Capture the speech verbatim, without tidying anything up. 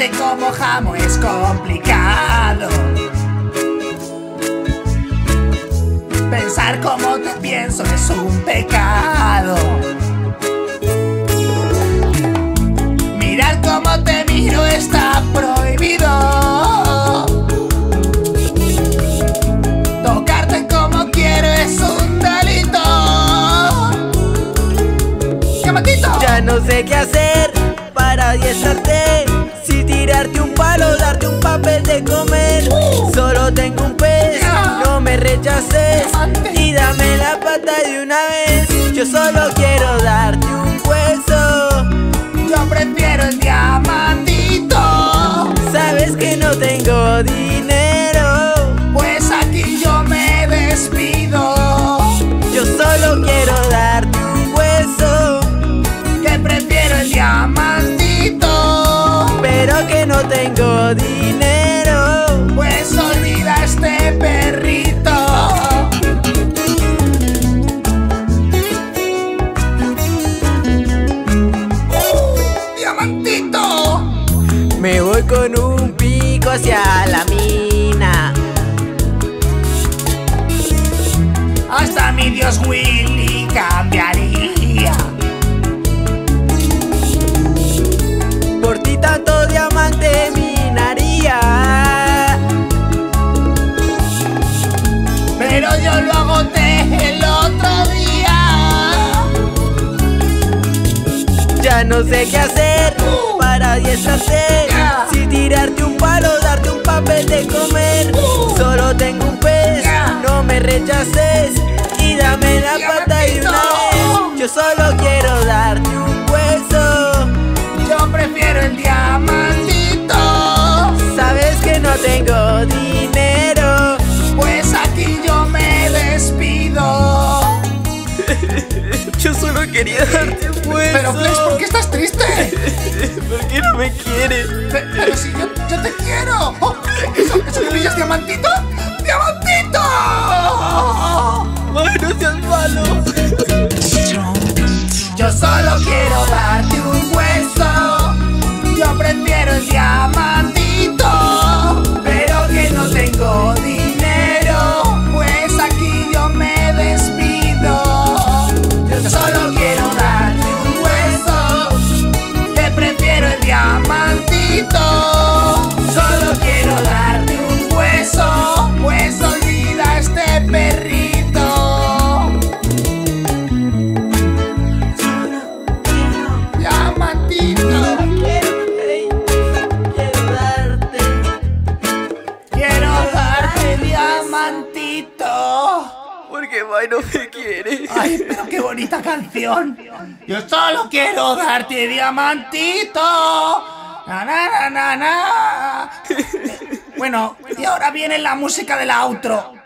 Amarte como Jamo es complicado. Pensar como te pienso es un pecado. Mirar como te miro está prohibido. Tocarte como quiero es un delito. ¡Diamantito! Ya no sé qué hacer para adiestrarte. Si tirarte un palo, darte un papel de comer. uh. Solo tengo un pez, yeah. no me rechaces. Diamante. Y dame la pata de una vez. Yo solo quiero darte un hueso. Yo prefiero el diamantito. Sabes que no tengo dinero, pues aquí yo me despido. Yo solo quiero darte un hueso, que prefiero el diamantito. pero que no tengo dinero, pues olvida este perrito. Me voy con un pico hacia la mina. Hasta mi Dios Willy cambiaría. Por ti tanto diamante minaría. Pero yo lo agoté el otro día. Ya no sé qué hacer uh. para adiestrarte. yeah. Si tirarte un palo, darte un papel de comer. uh. Solo tengo un pez, yeah. no me rechaces. Y dame la pata de una vez. Yo solo quiero darte un hueso. Yo prefiero el diamantito. Sabes que no tengo dinero, pues aquí yo me despido. Yo solo quería darte un hueso. Pero Flex, ¿por qué estás triste? ¿Por qué no me quieres? Pe- Pero si yo, yo te quiero. Oh, ¿Eso, eso que brillas, diamantito? ¡Diamantito! Ay, no seas malo. Yo solo quiero darte un hueso. Yo prefiero el diamantito, pero que no tengo dinero, pues aquí yo me despido. Yo solo quiero darte un hueso, que prefiero el diamantito. Solo quiero darte un hueso, pues olvida este perrito. Porque May no me quiere. Ay, pero qué bonita canción. Yo solo quiero darte diamantito. Na, na, na, na, na. Bueno, y ahora viene la música del outro.